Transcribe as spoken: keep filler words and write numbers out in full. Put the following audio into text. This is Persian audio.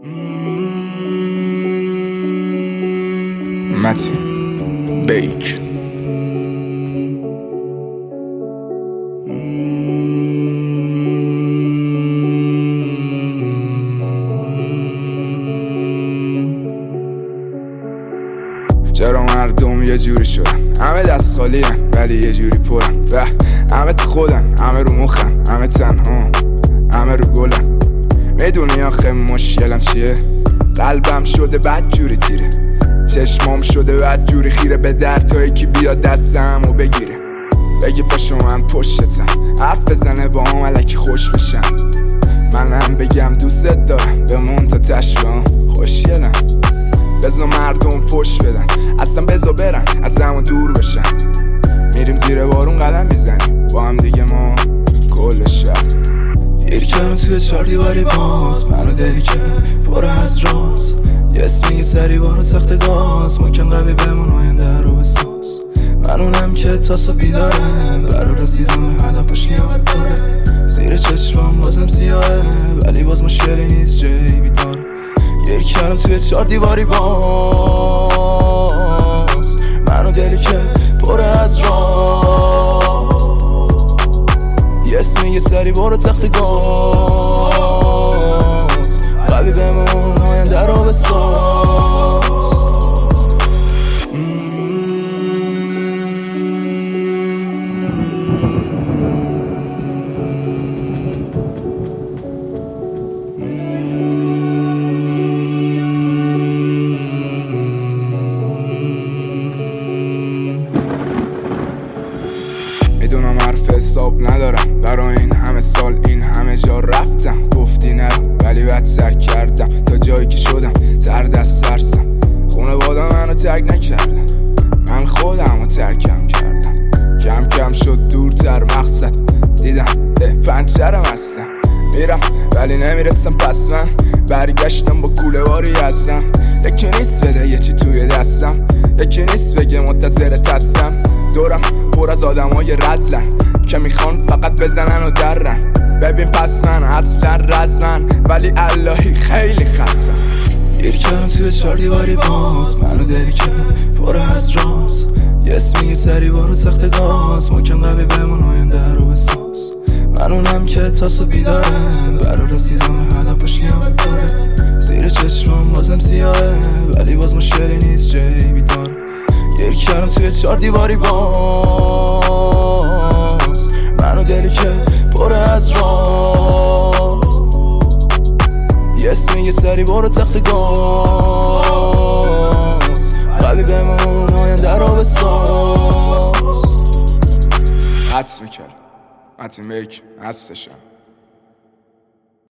متین بیک چرا مردم یه جوری شدن؟ همه دست خالی هن ولی یه جوری پرن و همه تو خودن، همه رو مخن، همه تنها، همه رو گلن. میدونی آخه مشکلم چیه؟ قلبم شده بد جوری تیره، چشمام شده بد جوری خیره به در تا یکی بیاد دستم و بگیره، بگی پاشو من پشتتم، حرف بزنه با هم الکی خوش بشم، منم بگم دوست دارم بمون تا تشبهم خوشگلم. بزا مردم فش بدن، اصلا بزا برن از همون دور بشن، میریم زیر بارون قدم میزنیم با هم دیگه ما کل شهر. گیر کردم توی چهار دیواری باز، منو دلی که پر از راز، یه اسم میگه سری بارو تخت گاز، ممکن قوی بمون آینده رو بساز. منونم که تاسو بیداره، برا رسیدم به هدفش نیاد داره، زیر چشمام بازم سیاهه ولی باز مشکلی نیست جیبی داره. گیر کردم توی چهار دیواری باز، منو دلی که پر از راز، یه اسم میگه سری برو تخت گاز، قوی بمون آینده رو بساز. میدونم حرف حساب ندارم، برای این همه سال این همه جا رفتم، گفتی نرم ولی بدتر کردم، تا جایی که شدم تر دست سرسم. خونه بادا منو ترک نکردم، من خودم رو ترکم کردم، کم کم شد دورتر مقصد، دیدم ده پنچرم اصلا، میرم ولی نمیرسم، پس من برگشتم با کوله باری هستم. یکی نیست بده یه چی توی دستم، یکی نیست بگه منتظرت هستم، دورم پر از آدم های رزلن که میخوان فقط بزنن و درن. ببین پس من اصلا رزمن ولی اللهی خیلی خستم. گیر کردم توی چهار دیواری باز، منو دلی که پر از راز، یه اسم میگه سری برو تخت گاز، ممکن قوی بمون آینده رو بساز. منونم که تاسو بیداره، برا رسیدم به هدفش نیاد داره، زیر چشمام بازم سیاهه ولی باز مشکلی نیست جیبی داره. گیر کردم توی چهار دیواری باز، منو دلی که پر از راز، یه اسم میگه سری برو تخت گاز، قوی بمون آینده رو بساز. حدس میکرد متین بیک هستشم.